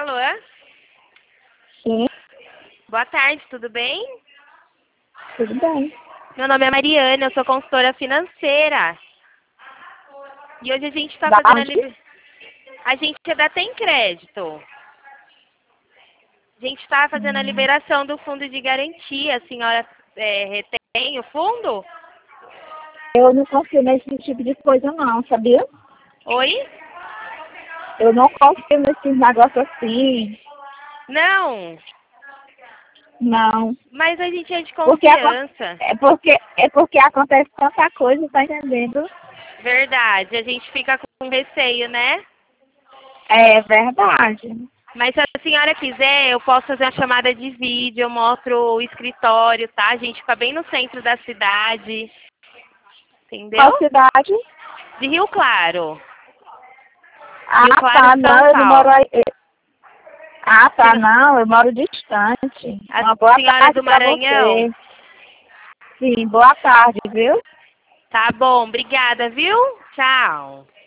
Alô? Sim, Boa tarde, tudo bem? tudo bem. Meu nome é Mariana, eu sou consultora financeira. E hoje a gente está Da fazendo onde? a gente ainda tem crédito. A gente está fazendo a Hum, liberação do fundo de garantia. A senhora retém o fundo? Eu não confio nesse tipo de coisa não, sabia? Oi? Eu não confio nesses negócios assim, Não, não. mas a gente é de Porque, confiança. é porque acontece tanta coisa, tá entendendo? Verdade, a gente fica com receio, né? É verdade. Mas se a senhora quiser, eu posso fazer uma chamada de vídeo, eu mostro o escritório, tá? A gente fica bem no centro da cidade, entendeu? Qual cidade? De Rio Claro. Rio Ah, Claro, tá, São não, eu não moro Paulo. aí. Ah, tá, Se- não, eu moro distante. A Uma boa senhora tarde do pra Maranhão? você. Sim, boa tarde, viu? Tá bom, obrigada, viu? Tchau.